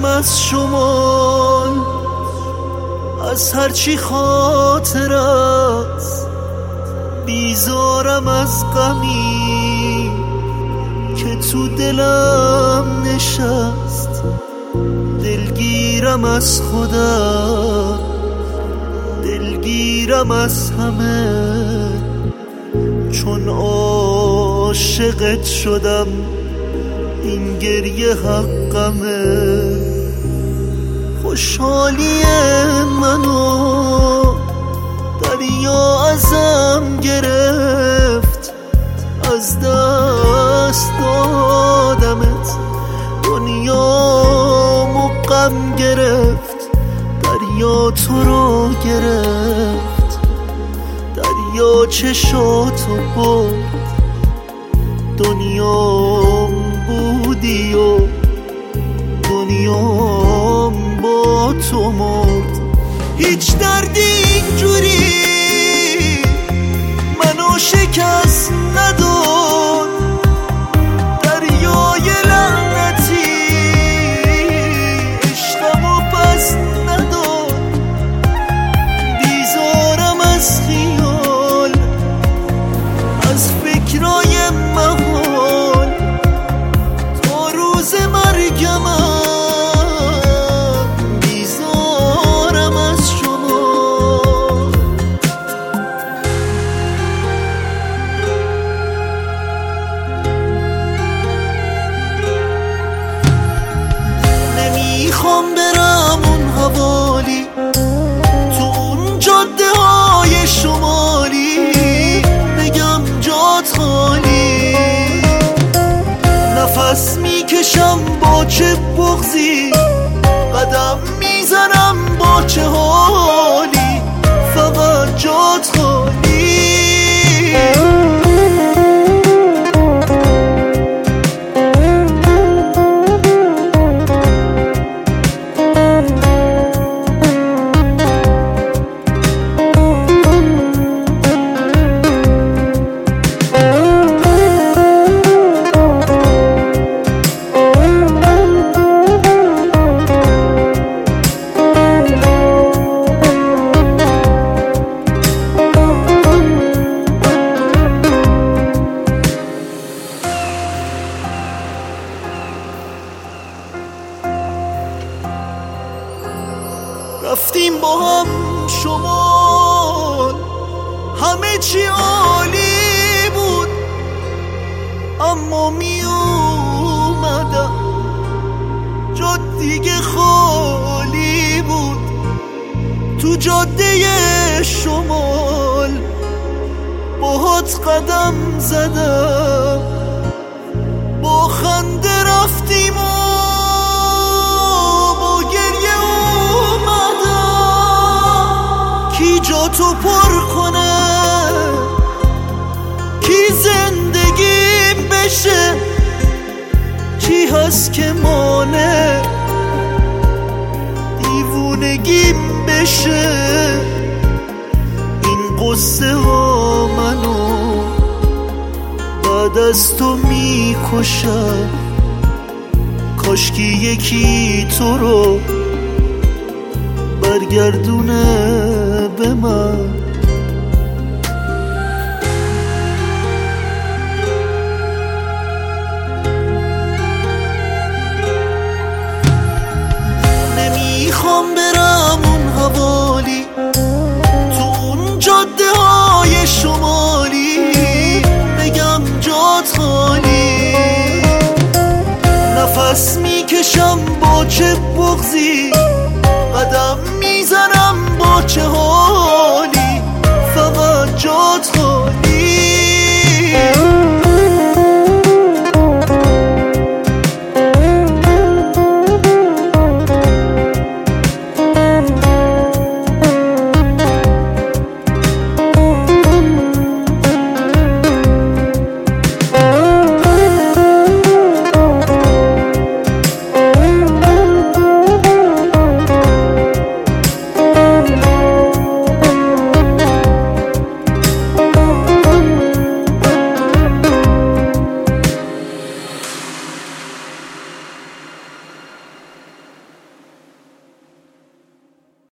از شمال، از هرچی خاطرت بیزارم، از غمی که تو دلم نشست. دلگیرم از خودم، دلگیرم از همه، چون عاشقت شدم این گریه حقمه. خوشحالی منو دریا ازم گرفت، از دست دادمت دنیامو غم گرفت. دریا تو رو گرفت، دریا چشاتو برد، دنیام بودی و دنیام با تو مرد. هیچ دردی اینجوری منو شکست نداد، دریای لعنتی عشقمو پس نداد. بیزارم از خیال، از فکرای محال، تا روز مرگمم بیزارم از شما. نمیخوام برم اون حوالی، تو اون جاده های شمالی، بگم جات خالی. نفس میکشم با چه بغضی، قدم میزنم با چه حالی، فقط جات خالی. رفتیم با هم شمال، همه چی عالی بود، اما می اومدم جا دیگه خالی بود. تو جاده شمال باهات قدم زدم، با خنده رفتیم و با گریه اومدم. کی جا تو پر کنه، کی زندگیم بشه، کی هست که مانه دیوونگیم بشه. این قصه ها منو بعد از تو میکشن، کاشکی یکی تو رو برگردونه به من. نمیخوام برم اون حوالی، تو اون جاده های شمالی، بگم جات خالی. نفس میکشم با چه بغضی، قدم میزنم با چه حالی،